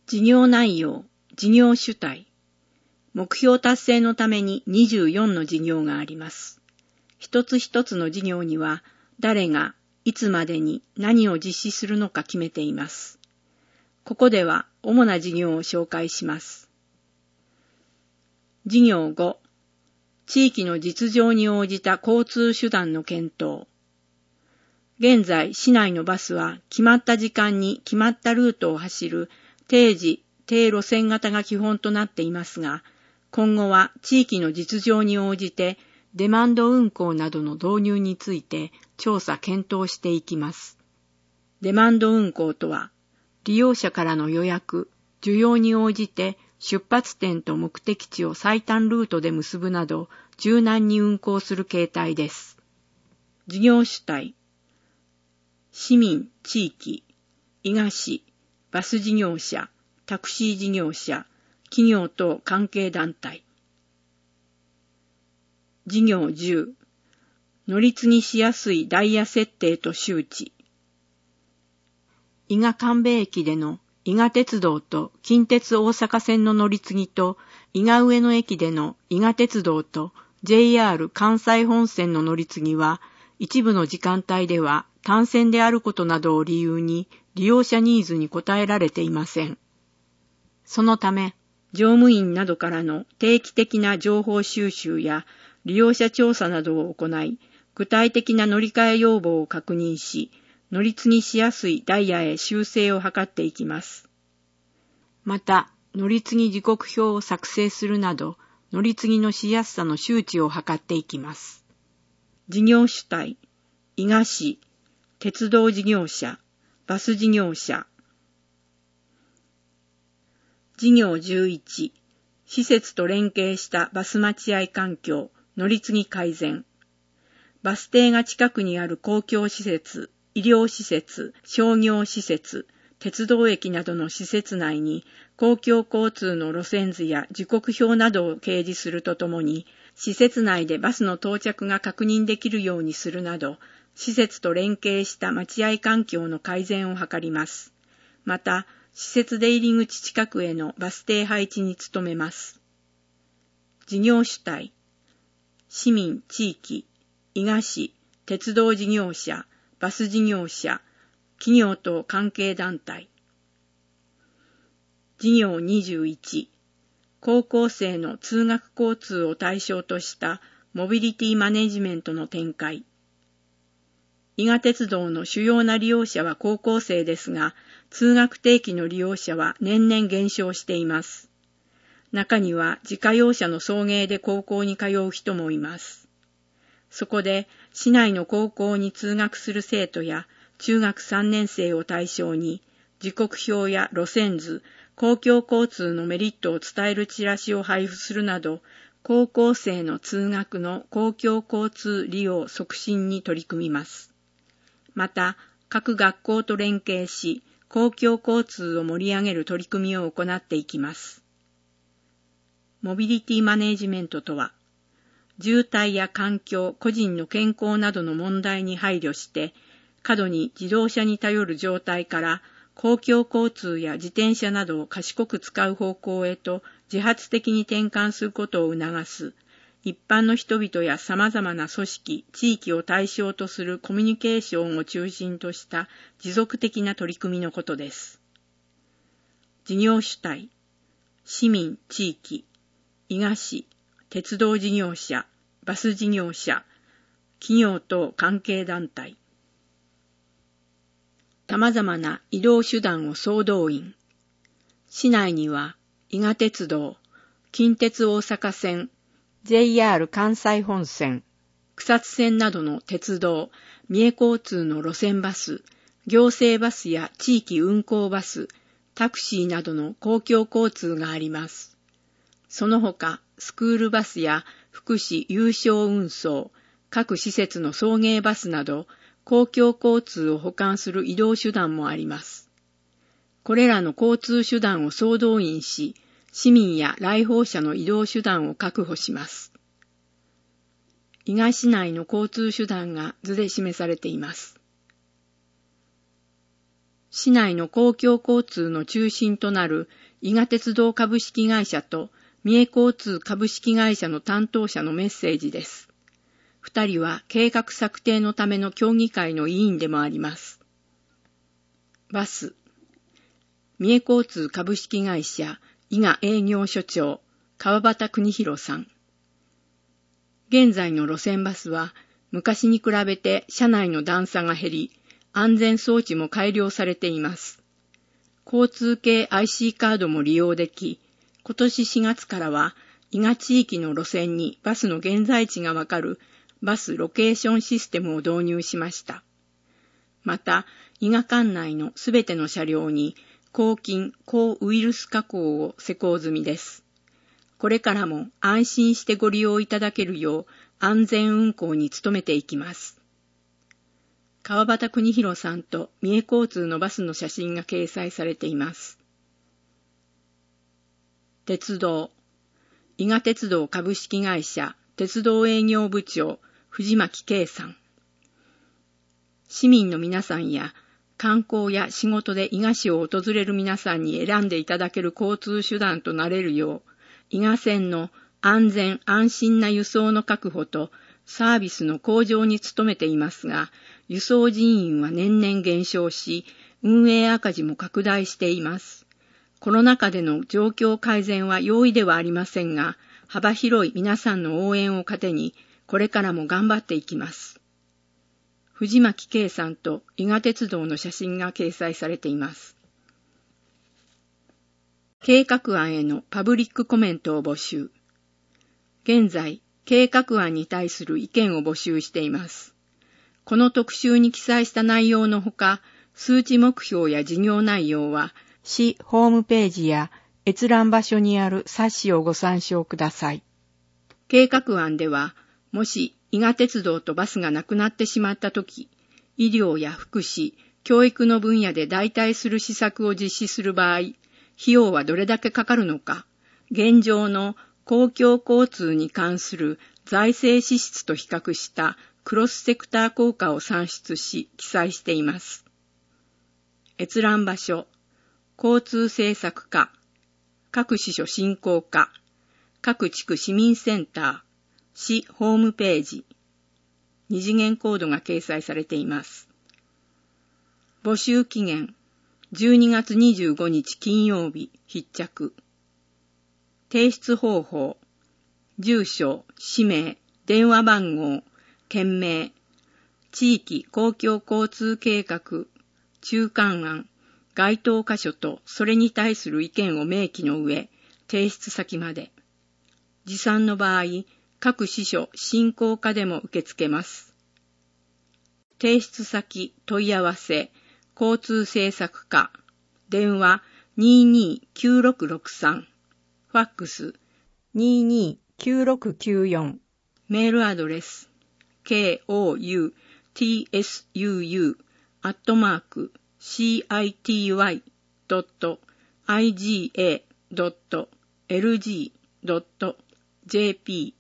事業内容、事業主体。目標達成のために24の事業があります。一つ一つの事業には、誰がいつまでに何を実施するのか決めています。ここでは主な事業を紹介します。事業5、地域の実情に応じた交通手段の検討。現在、市内のバスは決まった時間に決まったルートを走る定時、定路線型が基本となっていますが、今後は地域の実情に応じてデマンド運行などの導入について調査検討していきます。デマンド運行とは、利用者からの予約、需要に応じて出発点と目的地を最短ルートで結ぶなど柔軟に運行する形態です。事業主体、市民、地域、伊賀市、バス事業者、タクシー事業者、企業等関係団体。事業10、乗り継ぎしやすいダイヤ設定と周知。伊賀神戸駅での伊賀鉄道と近鉄大阪線の乗り継ぎと、伊賀上野駅での伊賀鉄道と JR 関西本線の乗り継ぎは、一部の時間帯では単線であることなどを理由に利用者ニーズに応えられていません。そのため、乗務員などからの定期的な情報収集や利用者調査などを行い、具体的な乗り換え要望を確認し、乗り継ぎしやすいダイヤへ修正を図っていきます。また、乗り継ぎ時刻表を作成するなど、乗り継ぎのしやすさの周知を図っていきます。事業主体、伊賀市、鉄道事業者、バス事業者。事業11、施設と連携したバス待合環境、乗り継ぎ改善。バス停が近くにある公共施設、医療施設、商業施設、鉄道駅などの施設内に公共交通の路線図や時刻表などを掲示するとともに、施設内でバスの到着が確認できるようにするなど、施設と連携した待合環境の改善を図ります。また、施設出入り口近くへのバス停配置に努めます。事業主体、市民、地域、伊賀市、鉄道事業者、バス事業者、企業等関係団体。事業21、高校生の通学交通を対象としたモビリティマネジメントの展開。伊賀鉄道の主要な利用者は高校生ですが、通学定期の利用者は年々減少しています。中には自家用車の送迎で高校に通う人もいます。そこで、市内の高校に通学する生徒や中学3年生を対象に、時刻表や路線図、公共交通のメリットを伝えるチラシを配布するなど、高校生の通学の公共交通利用促進に取り組みます。また、各学校と連携し、公共交通を盛り上げる取り組みを行っていきます。モビリティマネジメントとは、渋滞や環境、個人の健康などの問題に配慮して、過度に自動車に頼る状態から、公共交通や自転車などを賢く使う方向へと自発的に転換することを促す、一般の人々や様々な組織、地域を対象とするコミュニケーションを中心とした持続的な取り組みのことです。事業主体、市民、地域、伊賀市、鉄道事業者、バス事業者、企業等関係団体。様々な移動手段を総動員。市内には、伊賀鉄道、近鉄大阪線、JR 関西本線、草津線などの鉄道、三重交通の路線バス、行政バスや地域運行バス、タクシーなどの公共交通があります。その他、スクールバスや福祉有償運送、各施設の送迎バスなど、公共交通を補完する移動手段もあります。これらの交通手段を総動員し、市民や来訪者の移動手段を確保します。伊賀市内の交通手段が図で示されています。 市内の公共交通の中心となる伊賀鉄道株式会社と三重交通株式会社の担当者のメッセージです。二人は計画策定のための協議会の委員でもあります。バス。三重交通株式会社伊賀営業所長川端邦弘さん。現在の路線バスは昔に比べて車内の段差が減り、安全装置も改良されています。交通系 IC カードも利用でき、今年4月からは伊賀地域の路線にバスの現在地がわかるバスロケーションシステムを導入しました。また、伊賀管内のすべての車両に抗菌・抗ウイルス加工を施工済みです。これからも安心してご利用いただけるよう安全運行に努めていきます。川端邦弘さんと三重交通のバスの写真が掲載されています。鉄道。伊賀鉄道株式会社鉄道営業部長藤巻圭さん。市民の皆さんや観光や仕事で伊賀市を訪れる皆さんに選んでいただける交通手段となれるよう、伊賀線の安全安心な輸送の確保とサービスの向上に努めていますが、輸送人員は年々減少し、運営赤字も拡大しています。コロナ禍での状況改善は容易ではありませんが、幅広い皆さんの応援を糧に、これからも頑張っていきます。藤巻圭さんと伊賀鉄道の写真が掲載されています。計画案へのパブリックコメントを募集。現在、計画案に対する意見を募集しています。この特集に記載した内容のほか、数値目標や事業内容は、市ホームページや閲覧場所にある冊子をご参照ください。計画案では、もし伊賀鉄道とバスがなくなってしまったとき、医療や福祉、教育の分野で代替する施策を実施する場合、費用はどれだけかかるのか、現状の公共交通に関する財政支出と比較したクロスセクター効果を算出し、記載しています。閲覧場所、交通政策課、各支所振興課、各地区市民センター、市ホームページ、二次元コードが掲載されています。募集期限、12月25日金曜日、必着。提出方法、住所、氏名、電話番号、県名、地域公共交通計画、中間案、該当箇所とそれに対する意見を明記の上、提出先まで。持参の場合、各支所振興課でも受け付けます。提出先問い合わせ、交通政策課、電話229663、ファックス229694、メールアドレス koutsu@city.iga.lg.jp